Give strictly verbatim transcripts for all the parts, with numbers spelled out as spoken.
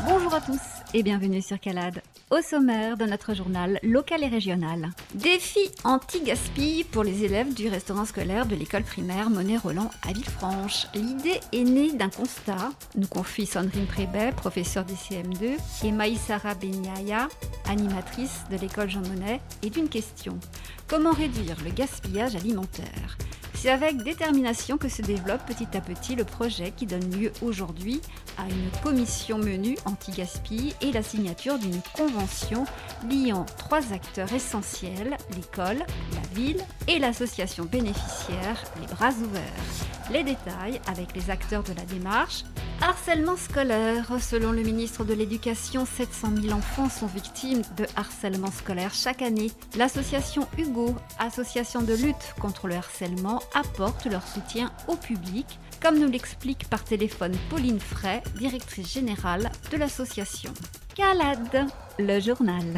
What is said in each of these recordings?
Bonjour à tous et bienvenue sur Calade. Au sommaire de notre journal local et régional. Défi anti-gaspi pour les élèves du restaurant scolaire de l'école primaire Monet-Roland à Villefranche. L'idée est née d'un constat, nous confie Sandrine Prébet, professeure du C M deux, et Maïsara Benyaya, animatrice de l'école Jean Monnet, et d'une question. Comment réduire le gaspillage alimentaire ? C'est avec détermination que se développe petit à petit le projet qui donne lieu aujourd'hui à une commission menu anti-gaspi et la signature d'une convention liant trois acteurs essentiels, l'école, la ville et l'association bénéficiaire Les Bras Ouverts. Les détails avec les acteurs de la démarche. Harcèlement scolaire. Selon le ministre de l'Éducation, sept cent mille enfants sont victimes de harcèlement scolaire chaque année. L'association Hugo, association de lutte contre le harcèlement, apporte leur soutien au public, comme nous l'explique par téléphone Pauline Fray, directrice générale de l'association. Calade, le journal.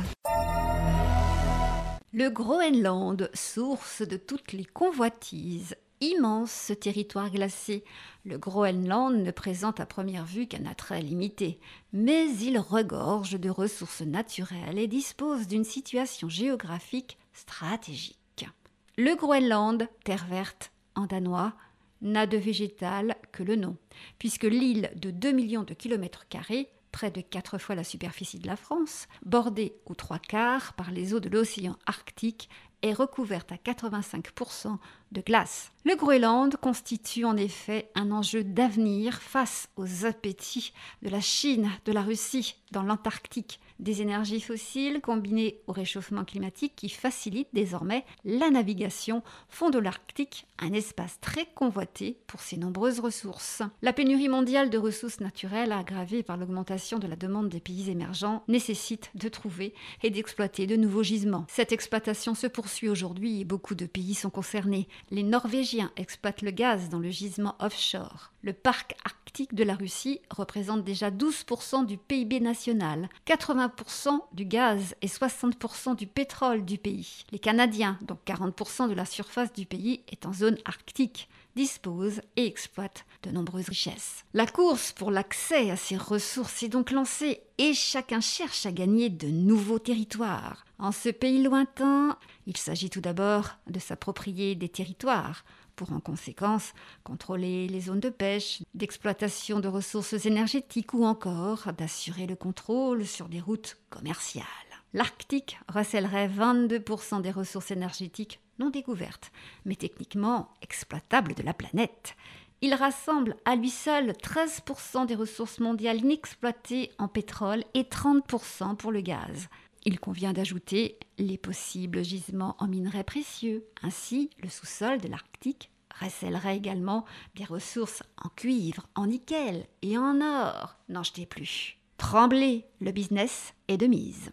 Le Groenland, source de toutes les convoitises. Immense ce territoire glacé, le Groenland ne présente à première vue qu'un attrait limité, mais il regorge de ressources naturelles et dispose d'une situation géographique stratégique. Le Groenland, terre verte en danois, n'a de végétal que le nom, puisque l'île de deux millions de kilomètres carrés, près de quatre fois la superficie de la France, bordée aux trois quarts par les eaux de l'océan Arctique, est recouverte à quatre-vingt-cinq pour cent de glace. Le Groenland constitue en effet un enjeu d'avenir face aux appétits de la Chine, de la Russie, dans l'Antarctique. Des énergies fossiles combinées au réchauffement climatique qui facilitent désormais la navigation font de l'Arctique un espace très convoité pour ses nombreuses ressources. La pénurie mondiale de ressources naturelles, aggravée par l'augmentation de la demande des pays émergents, nécessite de trouver et d'exploiter de nouveaux gisements. Cette exploitation se poursuit aujourd'hui et beaucoup de pays sont concernés. Les Norvégiens exploitent le gaz dans le gisement offshore. Le parc arctique de la Russie représente déjà douze pour cent du P I B national, quatre-vingts pour cent du gaz et soixante pour cent du pétrole du pays. Les Canadiens, dont quarante pour cent de la surface du pays est en zone arctique, disposent et exploitent de nombreuses richesses. La course pour l'accès à ces ressources est donc lancée et chacun cherche à gagner de nouveaux territoires. En ce pays lointain, il s'agit tout d'abord de s'approprier des territoires pour en conséquence contrôler les zones de pêche, d'exploitation de ressources énergétiques ou encore d'assurer le contrôle sur des routes commerciales. L'Arctique recèlerait vingt-deux pour cent des ressources énergétiques non découvertes, mais techniquement exploitables de la planète. Il rassemble à lui seul treize pour cent des ressources mondiales inexploitées en pétrole et trente pour cent pour le gaz. Il convient d'ajouter les possibles gisements en minerais précieux. Ainsi, le sous-sol de l'Arctique recèlerait également des ressources en cuivre, en nickel et en or. N'en jetez plus. Tremblez, le business est de mise.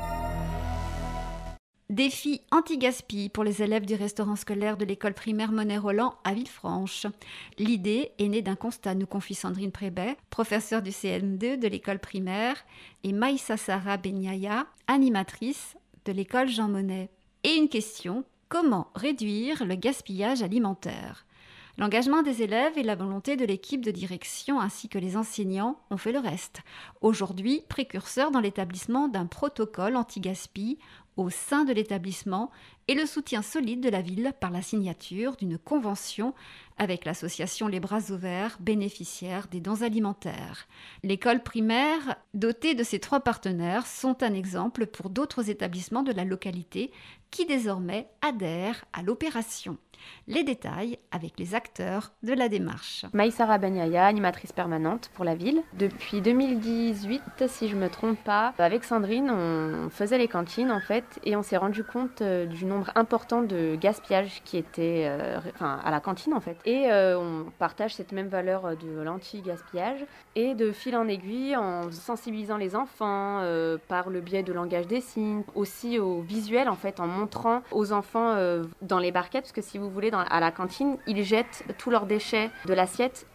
Défi anti-gaspi pour les élèves du restaurant scolaire de l'école primaire Monet-Roland à Villefranche. L'idée est née d'un constat, nous confie Sandrine Prébet, professeure du C M deux de l'école primaire, et Maïsara Benyaya, animatrice de l'école Jean Monnet. Et une question, comment réduire le gaspillage alimentaire ? L'engagement des élèves et la volonté de l'équipe de direction ainsi que les enseignants ont fait le reste. Aujourd'hui, précurseur dans l'établissement d'un protocole anti-gaspi au sein de l'établissement et le soutien solide de la ville par la signature d'une convention avec l'association Les Bras Ouverts, bénéficiaire des dons alimentaires. L'école primaire, dotée de ces trois partenaires, sont un exemple pour d'autres établissements de la localité qui désormais adhèrent à l'opération. Les détails avec les acteurs de la démarche. Maïsara Benyaya, animatrice permanente pour la ville. Depuis deux mille dix-huit, si je ne me trompe pas, avec Sandrine, on faisait les cantines en fait et on s'est rendu compte du nombre important de gaspillage qui était euh, enfin, à la cantine en fait. Et euh, on partage cette même valeur de l'anti-gaspillage et de fil en aiguille en sensibilisant les enfants euh, par le biais de langage des signes, aussi au visuel en fait, en montrant aux enfants euh, dans les barquettes, parce que si vous voulez, dans, à la cantine, ils jettent tous leurs déchets de l'assiette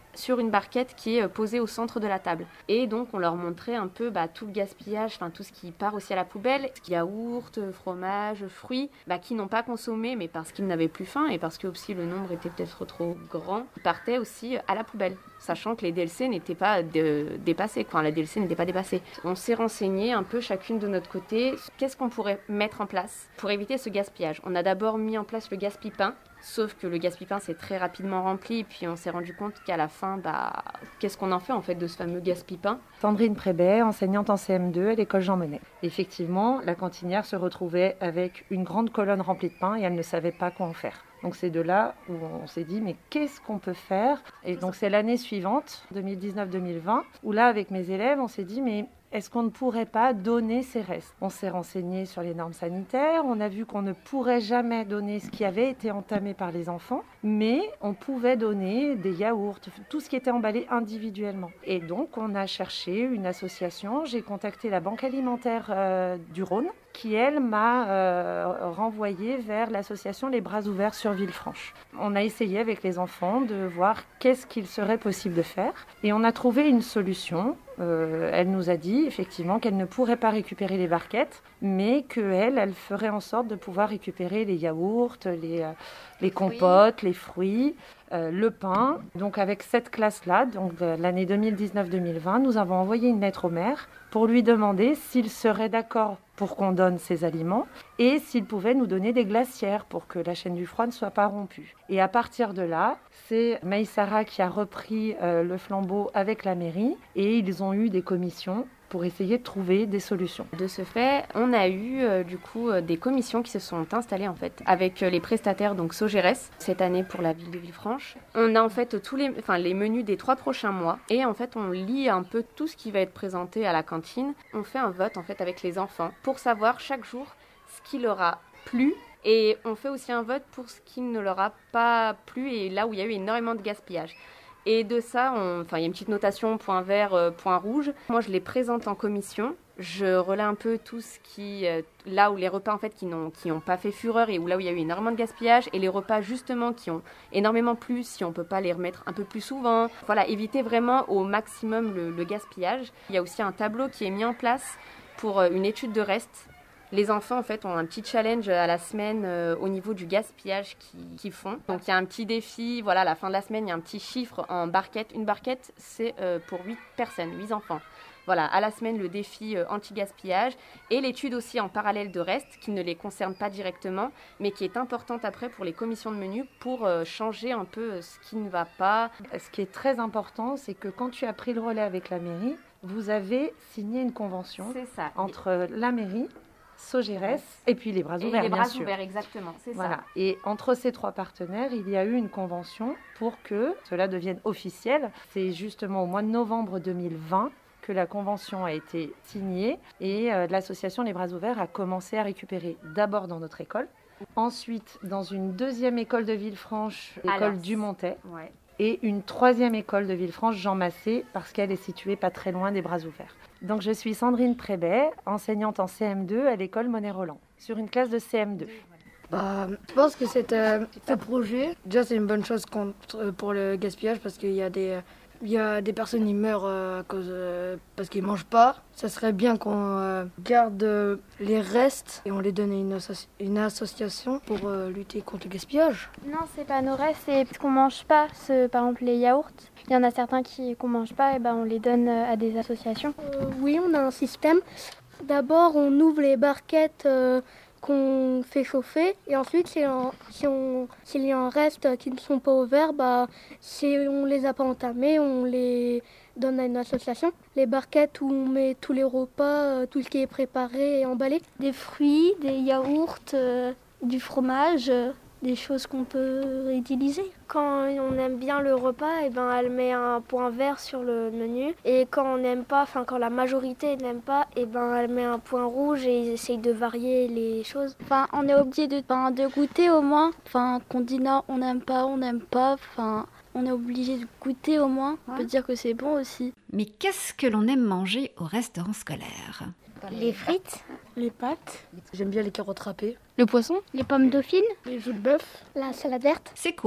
sur une barquette qui est posée au centre de la table. Et donc on leur montrait un peu bah, tout le gaspillage, enfin tout ce qui part aussi à la poubelle, yaourt, fromage, fruits, bah, qui n'ont pas consommé, mais parce qu'ils n'avaient plus faim et parce que aussi le nombre était peut-être trop grand, ils partaient aussi à la poubelle, sachant que les D L C n'étaient pas de, dépassés, enfin la D L C n'était pas dépassée. On s'est renseigné un peu chacune de notre côté, qu'est-ce qu'on pourrait mettre en place pour éviter ce gaspillage. On a d'abord mis en place le gaspille-pain, sauf que le gaspille-pain s'est très rapidement rempli, et puis on s'est rendu compte qu'à la fin, bah, qu'est-ce qu'on en fait en fait de ce fameux gaspille-pain ? Sandrine Prébet, enseignante en C M deux à l'école Jean Monnet. Effectivement, la cantinière se retrouvait avec une grande colonne remplie de pain et elle ne savait pas quoi en faire. Donc c'est de là où on s'est dit mais qu'est-ce qu'on peut faire ? Et donc c'est l'année suivante, deux mille dix-neuf deux mille vingt, où là avec mes élèves on s'est dit mais est-ce qu'on ne pourrait pas donner ces restes ? On s'est renseigné sur les normes sanitaires, on a vu qu'on ne pourrait jamais donner ce qui avait été entamé par les enfants, mais on pouvait donner des yaourts, tout ce qui était emballé individuellement. Et donc on a cherché une association, j'ai contacté la Banque alimentaire euh, du Rhône, qui elle m'a euh, renvoyé vers l'association Les Bras Ouverts sur Villefranche. On a essayé avec les enfants de voir qu'est-ce qu'il serait possible de faire et on a trouvé une solution. Euh, elle nous a dit effectivement qu'elle ne pourrait pas récupérer les barquettes, mais qu'elle, elle ferait en sorte de pouvoir récupérer les yaourts, les, euh, les compotes, oui. les fruits, euh, le pain. Donc avec cette classe-là, donc de l'année deux mille dix-neuf deux mille vingt, nous avons envoyé une lettre au maire pour lui demander s'il serait d'accord pour qu'on donne ces aliments et s'il pouvait nous donner des glacières pour que la chaîne du froid ne soit pas rompue. Et à partir de là, c'est Maïsara qui a repris euh, le flambeau avec la mairie et ils ont eu des commissions pour essayer de trouver des solutions. De ce fait, on a eu euh, du coup euh, des commissions qui se sont installées en fait avec euh, les prestataires donc Sogeres cette année pour la ville de Villefranche. On a en fait tous les enfin les menus des trois prochains mois et en fait on lit un peu tout ce qui va être présenté à la cantine. On fait un vote en fait avec les enfants pour savoir chaque jour ce qui leur a plu. Et on fait aussi un vote pour ce qui ne leur a pas plu et là où il y a eu énormément de gaspillage. Et de ça, on... enfin, il y a une petite notation point vert, euh, point rouge. Moi, je les présente en commission. Je relais un peu tout ce qui... Euh, là où les repas en fait, qui n'ont qui ont pas fait fureur et où là où il y a eu énormément de gaspillage. Et les repas justement qui ont énormément plu, si on ne peut pas les remettre un peu plus souvent. Voilà, éviter vraiment au maximum le, le gaspillage. Il y a aussi un tableau qui est mis en place pour une étude de reste. Les enfants, en fait, ont un petit challenge à la semaine euh, au niveau du gaspillage qu'ils, qu'ils font. Donc, il y a un petit défi. Voilà, à la fin de la semaine, il y a un petit chiffre en barquette. Une barquette, c'est euh, pour huit personnes, huit enfants. Voilà, à la semaine, le défi euh, anti-gaspillage et l'étude aussi en parallèle de reste qui ne les concerne pas directement, mais qui est importante après pour les commissions de menu pour euh, changer un peu ce qui ne va pas. Ce qui est très important, c'est que quand tu as pris le relais avec la mairie, vous avez signé une convention c'est ça. entre la mairie, Sogeres et puis les Bras et Ouverts, les bien bras sûr. ouverts, exactement, c'est voilà. ça. Et entre ces trois partenaires, il y a eu une convention pour que cela devienne officiel. C'est justement au mois de novembre deux mille vingt que la convention a été signée et euh, l'association Les Bras Ouverts a commencé à récupérer d'abord dans notre école, ensuite dans une deuxième école de Villefranche, l'école du Montet, ouais. et une troisième école de Villefranche, Jean Massé, parce qu'elle est située pas très loin des Bras Ouverts. Donc je suis Sandrine Prébet, enseignante en C M deux à l'école Monet-Roland, sur une classe de C M deux. Bah, je pense que c'est, euh, ce projet, déjà c'est une bonne chose contre, pour le gaspillage parce qu'il y a des, il y a des personnes qui meurent euh, à cause, euh, parce qu'ils ne mangent pas. Ça serait bien qu'on euh, garde euh, les restes et on les donne à une, associ- une association pour euh, lutter contre le gaspillage. Non, c'est pas nos restes, c'est parce qu'on mange pas, ce, par exemple les yaourts. Il y en a certains qui qu'on mange pas, et ben on les donne à des associations. Euh, oui, on a un système. D'abord, on ouvre les barquettes euh, qu'on fait chauffer et ensuite, si on, si on, s'il y a un reste qui ne sont pas ouverts, bah, si on les a pas entamés, on les donne à une association. Les barquettes où on met tous les repas, euh, tout ce qui est préparé et emballé. Des fruits, des yaourts, euh, du fromage. Euh... des choses qu'on peut réutiliser. Quand on aime bien le repas, et ben elle met un point vert sur le menu. Et quand on n'aime pas, enfin quand la majorité n'aime pas, et ben elle met un point rouge et ils essayent de varier les choses. Enfin, on est obligé de, enfin, de goûter au moins. Enfin, qu'on dit non, on n'aime pas, on n'aime pas. Enfin, on est obligé de goûter au moins. On peut dire que c'est bon aussi. Mais qu'est-ce que l'on aime manger au restaurant scolaire ? Les frites, les pâtes, j'aime bien les carottes râpées, le poisson, les pommes dauphines, les joues de bœuf, la salade verte. C'est quoi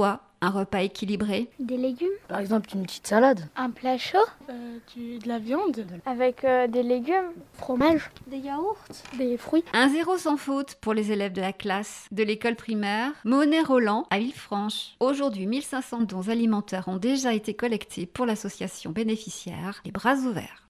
un repas équilibré? Des légumes. Par exemple, une petite salade. Un plat chaud. Euh, du, de la viande. Avec euh, des légumes. Fromage. Des yaourts. Des fruits. Un zéro sans faute pour les élèves de la classe de l'école primaire Monet-Roland à Villefranche. Aujourd'hui, mille cinq cents dons alimentaires ont déjà été collectés pour l'association bénéficiaire Les Bras Ouverts.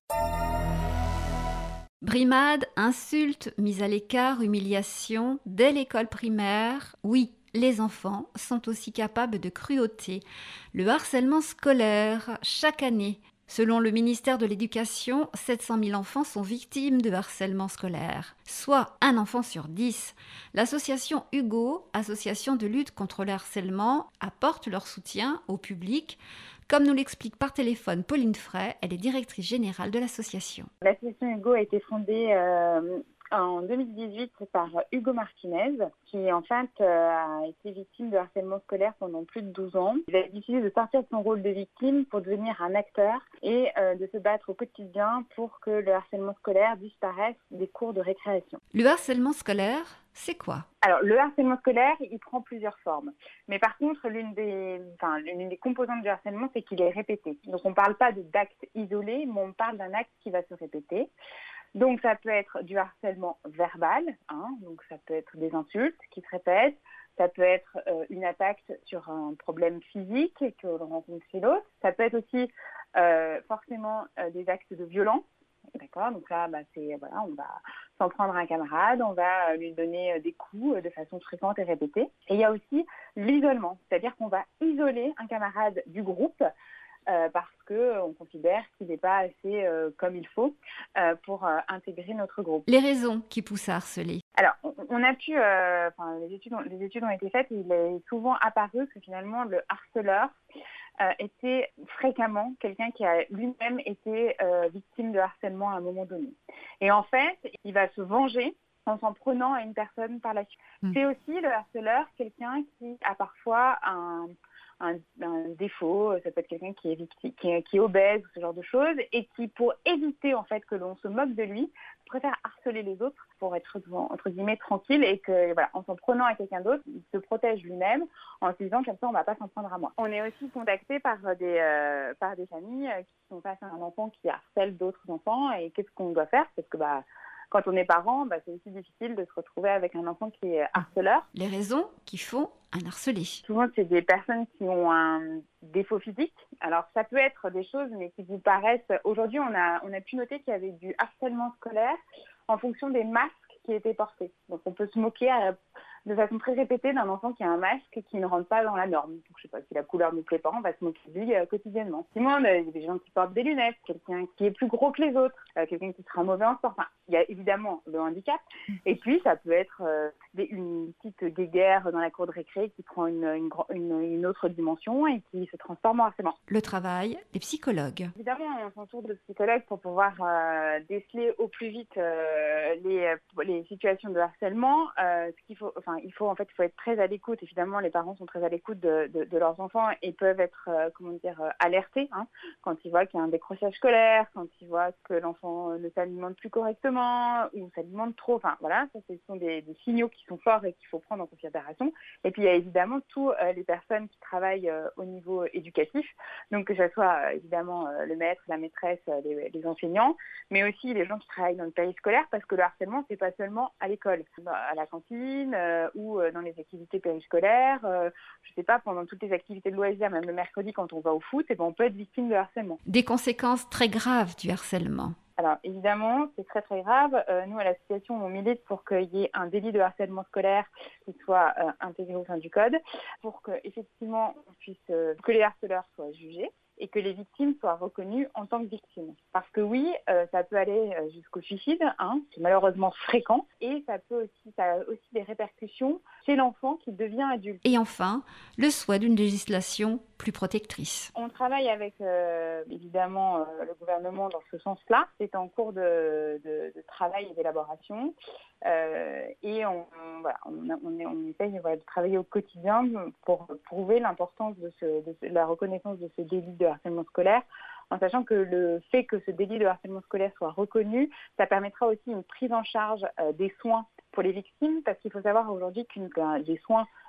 Brimades, insultes, mise à l'écart, humiliation, dès l'école primaire, oui, les enfants sont aussi capables de cruauté. Le harcèlement scolaire, chaque année, selon le ministère de l'Éducation, sept cent mille enfants sont victimes de harcèlement scolaire, soit un enfant sur dix. L'association Hugo, association de lutte contre le harcèlement, apporte leur soutien au public, comme nous l'explique par téléphone Pauline Fray, elle est directrice générale de l'association. L'association Hugo a été fondée euh, en deux mille dix-huit par Hugo Martinez, qui en fait euh, a été victime de harcèlement scolaire pendant plus de douze ans. Il a décidé de sortir de son rôle de victime pour devenir un acteur et euh, de se battre au quotidien pour que le harcèlement scolaire disparaisse des cours de récréation. Le harcèlement scolaire, c'est quoi? Alors, le harcèlement scolaire, il prend plusieurs formes. Mais par contre, l'une des, enfin, l'une des composantes du harcèlement, c'est qu'il est répété. Donc, on ne parle pas de, d'actes isolés, mais on parle d'un acte qui va se répéter. Donc, ça peut être du harcèlement verbal, hein, donc ça peut être des insultes qui se répètent, ça peut être euh, une attaque sur un problème physique que l'on rencontre chez l'autre, ça peut être aussi euh, forcément euh, des actes de violence. D'accord, donc là, bah, c'est, voilà, on va s'en prendre à un camarade, on va lui donner des coups de façon fréquente et répétée. Et il y a aussi l'isolement, c'est-à-dire qu'on va isoler un camarade du groupe euh, parce qu'on considère qu'il n'est pas assez euh, comme il faut euh, pour euh, intégrer notre groupe. Les raisons qui poussent à harceler. Alors, on, on a pu, euh, enfin, les études, ont, les études ont été faites et il est souvent apparu que finalement le harceleur Euh, était fréquemment quelqu'un qui a lui-même été euh, victime de harcèlement à un moment donné. Et en fait, il va se venger en s'en prenant à une personne par la suite. Mmh. C'est aussi le harceleur, quelqu'un qui a parfois un, un, un défaut, ça peut être quelqu'un qui est, victime, qui, est, qui est obèse ou ce genre de choses, et qui, pour éviter en fait que l'on se moque de lui, préfère harceler les autres pour être entre guillemets tranquille et que voilà, en s'en prenant à quelqu'un d'autre, il se protège lui-même en se disant comme ça on ne va pas s'en prendre à moi. On est aussi contacté par des euh, par des familles qui sont face à un enfant qui harcèle d'autres enfants et qu'est-ce qu'on doit faire parce que bah quand on est parent, bah, c'est aussi difficile de se retrouver avec un enfant qui est harceleur. Les raisons qui font un harcelé. Souvent, c'est des personnes qui ont un défaut physique. Alors, ça peut être des choses, mais qui vous paraissent... Aujourd'hui, on a, on a pu noter qu'il y avait du harcèlement scolaire en fonction des masques qui étaient portés. Donc, on peut se moquer à, de façon très répétée d'un enfant qui a un masque qui ne rentre pas dans la norme. Donc, je sais pas, si la couleur ne plaît pas, on va se moquer de lui euh, quotidiennement. Sinon, il y a des gens qui portent des lunettes, quelqu'un qui est plus gros que les autres, euh, quelqu'un qui sera mauvais en sport. Enfin, il y a évidemment le handicap. Et puis, ça peut être euh, des, une petite guéguerre dans la cour de récré qui prend une, une, une, une autre dimension et qui se transforme en harcèlement. Le travail des psychologues. Évidemment, on s'entoure de psychologues pour pouvoir euh, déceler au plus vite euh, les, les situations de harcèlement. Euh, ce qu'il faut, enfin, il faut en fait, il faut être très à l'écoute. Évidemment, les parents sont très à l'écoute de, de, de leurs enfants et peuvent être, euh, comment dire, euh, alertés hein, quand ils voient qu'il y a un décrochage scolaire, quand ils voient que l'enfant ne s'alimente plus correctement ou s'alimente trop. Enfin, voilà, ça, ce sont des, des signaux qui sont forts et qu'il faut prendre en considération. Et puis, il y a évidemment tous euh, les personnes qui travaillent euh, au niveau éducatif. Donc, que ce soit euh, évidemment euh, le maître, la maîtresse, euh, les, les enseignants, mais aussi les gens qui travaillent dans le périscolaire, parce que le harcèlement, c'est pas seulement à l'école, à la cantine euh, ou euh, dans les activités périscolaires. Euh, je sais pas, pendant toutes les activités de loisirs, même le mercredi quand on va au foot, et ben, on peut être victime de harcèlement. Des conséquences très graves du harcèlement. Alors, évidemment, c'est très, très grave. Euh, nous, à l'association, on milite pour qu'il y ait un délit de harcèlement scolaire qui soit euh, intégré au sein du code, pour que, effectivement, on puisse, euh, que les harceleurs soient jugés et que les victimes soient reconnues en tant que victimes. Parce que oui, euh, ça peut aller jusqu'au suicide, hein, c'est malheureusement fréquent, et ça peut aussi, ça a aussi des répercussions chez l'enfant qui devient adulte. Et enfin, le souhait d'une législation plus protectrice. On travaille avec, euh, évidemment, euh, le gouvernement dans ce sens-là. C'est en cours de, de, de travail et d'élaboration. Euh, et on, on, voilà, on, on, on essaye voilà, de travailler au quotidien pour prouver l'importance de, ce, de ce, la reconnaissance de ce délit de harcèlement scolaire, en sachant que le fait que ce délit de harcèlement scolaire soit reconnu, ça permettra aussi une prise en charge euh, des soins pour les victimes, parce qu'il faut savoir aujourd'hui que les soins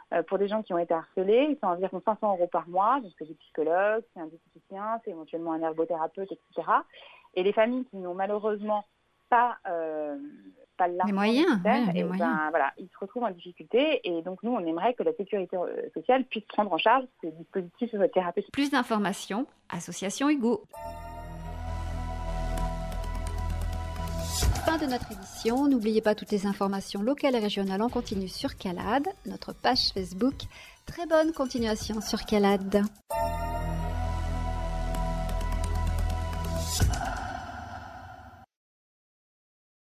Euh, pour des gens qui ont été harcelés, ils sont environ cinq cents euros par mois, donc c'est des psychologues, c'est un diététicien, c'est éventuellement un ergothérapeute, et cetera. Et les familles qui n'ont malheureusement pas, euh, pas l'argent les moyens, nécessaire, ouais, les et moyens. ben, voilà, ils se retrouvent en difficulté. Et donc nous, on aimerait que la sécurité sociale puisse prendre en charge ces dispositifs thérapeutiques. Plus d'informations, Association Hugo. Fin de notre édition. N'oubliez pas toutes les informations locales et régionales en continu sur Calade, notre page Facebook. Très bonne continuation sur Calade.